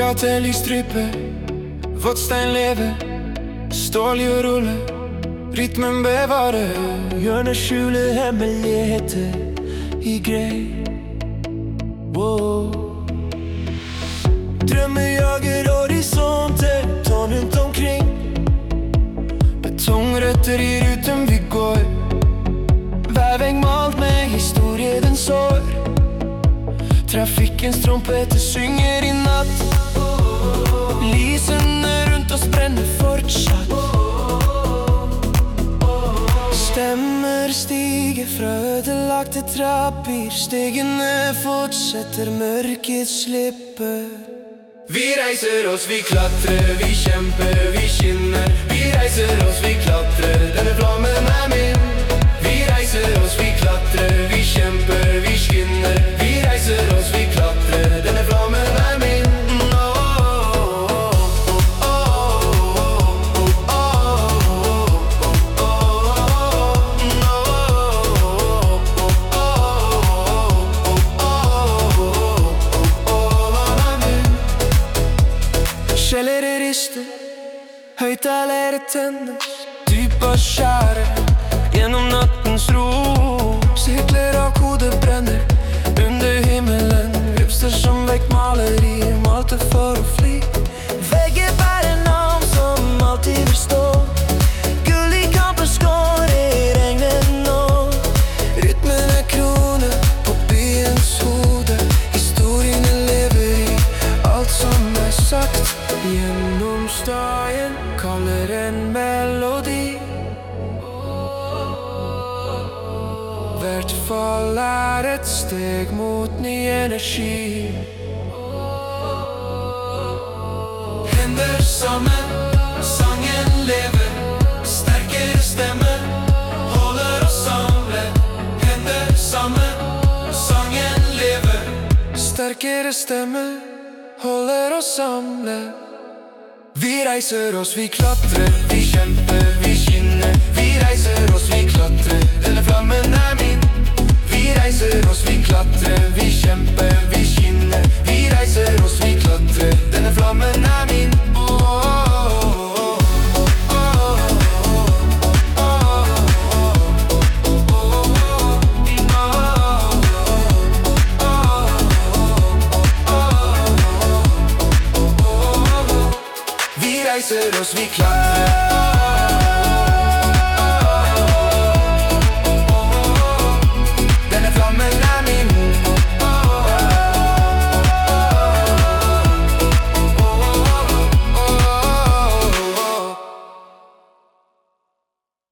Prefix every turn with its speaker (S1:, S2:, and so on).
S1: Gatelysstripe, våtstein lever, stålig og rulle, rytmen bevarer. Hjørnet skjuler hemmeligheter i grei. Drømmer jager horisonter, tårn rundt omkring. Betongrøtter i ruten vi går, hver vegg malt med historie den sår. Trafikkens trompeter synger i natt, lysene rundt oss brenner fortsatt. Stemmer stiger fra ødelagte trapper, stegene fortsetter, mørket slipper. Vi reiser oss, vi klatrer, vi kjemper, vi skinner. Vi reiser oss, vi klatrer, denne flammen er min. Vi reiser oss, vi klatrer, vi kjemper, vi skinner. Vi reiser oss, vi klatrer, denne flammen er min. Skjeller rister, høyttalere tennes, dyp og skjære gjennom nattens ro. Sirkler av kode brenner under himmelen, rupster som vekkmaleri, malte for å fly. Vegger bærer navn som alltid vil stå, gull i kampens skår i regnet nå. Rytmen er krone på byens hode, historiene lever i alt som er sagt. Gjennom støyen kaller en melodi, hvert fall er et steg mot ny energi. Hender sammen, sangen lever, sterkere stemme holder oss samlet. Hender sammen, sangen lever, sterkere stemme holder oss samlet. Vi reiser oss, vi klatrer, vi kjemper, vi skinner. Vi reiser oss, vi klatrer, denne flammen er min. Vi reiser oss, vi klatrer, vi kjemper, vi skinner. Vi reiser oss, vi